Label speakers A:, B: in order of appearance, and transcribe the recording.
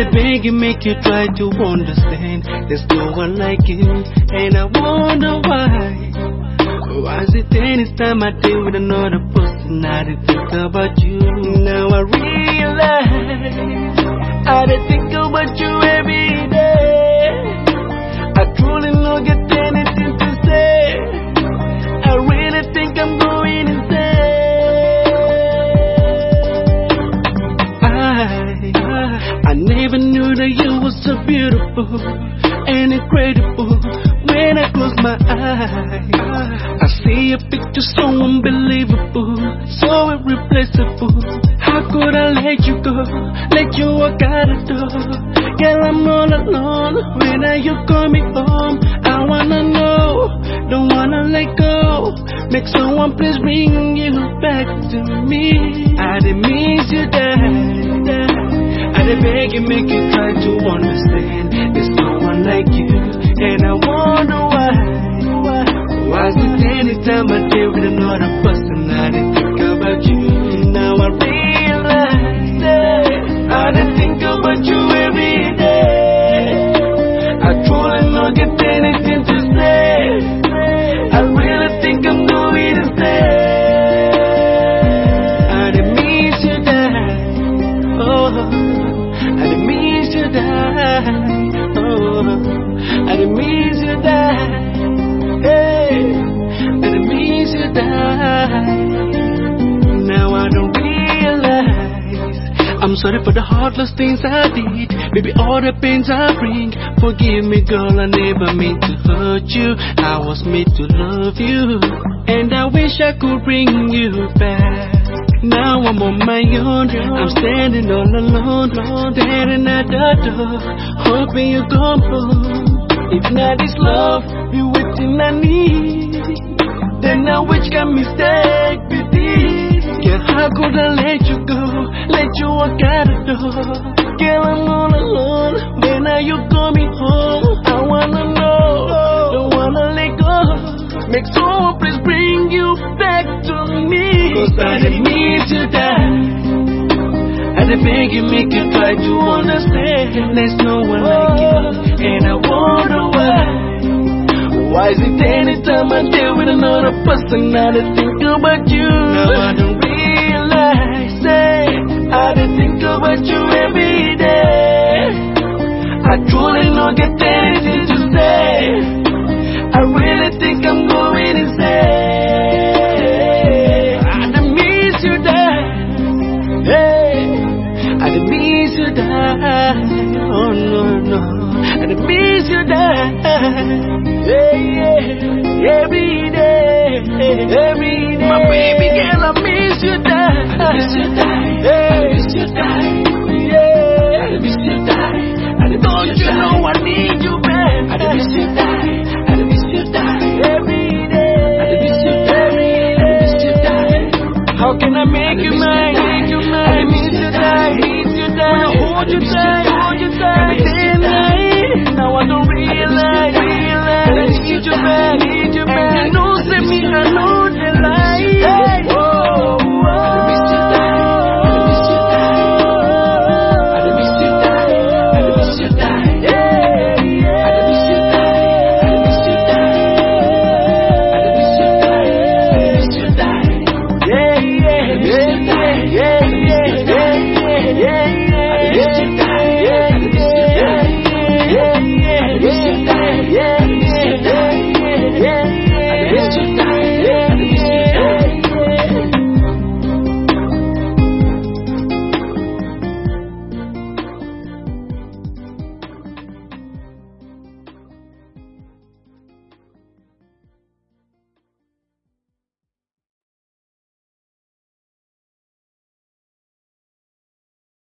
A: beg and make you try to understand. There's no one like you, and I wonder why. Why is it anytime I deal with another person, I didn't think about you? Now I realize I didn't think about you every day. I truly don't get anything to say. I really think I'm going insane. I never knew that you were so beautiful and incredible. When I close my eyes, I see a picture so unbelievable, so irreplaceable. How could I let you go, let you walk out the door? Girl, I'm all alone. When are you coming home? I wanna know, don't wanna let go. Make someone please bring you back to me. I didn't miss you, Dad. I didn't beg and make you try to understand. There's no one like you, and I wonder why. Why is it anytime I deal with another person, I didn't think about you? Now I realize that I didn't think about you every day. I truly don't get anything to say. I really think I'm going insane. I didn't miss you, Dad. Oh, I didn't miss you, Dad. Oh, I didn't miss you, Dad. Hey, I didn't miss you, Dad. Now I don't realize I'm sorry for the heartless things I did. Baby, all the pains I bring. Forgive me, girl, I never meant to hurt you. I was made to love you, and I wish I could bring you back. Now I'm on my own, I'm standing all alone, staring at the door, hoping you come home. If not this love, be waiting I need, then I which can mistake with this. Girl, how could I let you go, let you walk out the door? Girl, I'm all alone, when are you coming home? I wanna know, don't wanna let go. Make someone please bring you back to me. Cause I didn't miss you, Dad. I didn't beg you, make you try to understand. There's no one like you, and I wonder why. Why is it anytime I deal with another person, I didn't think about you? Now I don't realize that I didn't think about you every day. I truly don't get anything to say. I really think I'm going insane. I didn't miss you, Dad. Hey, I didn't miss you, Dad. Oh no, no, I didn't miss you, Dad. Yeah, every day, every day. My baby girl, I miss you, Dad. I miss you, Dad. I miss you, Dad. Yeah, I miss you, Dad. Don't you know I need you, man? I miss you, Dad. I miss you, Dad. Every day, I miss you, Dad. I miss you, Dad. How can I make you mine? I miss you, Dad. I miss you, Dad. When I hold you tight.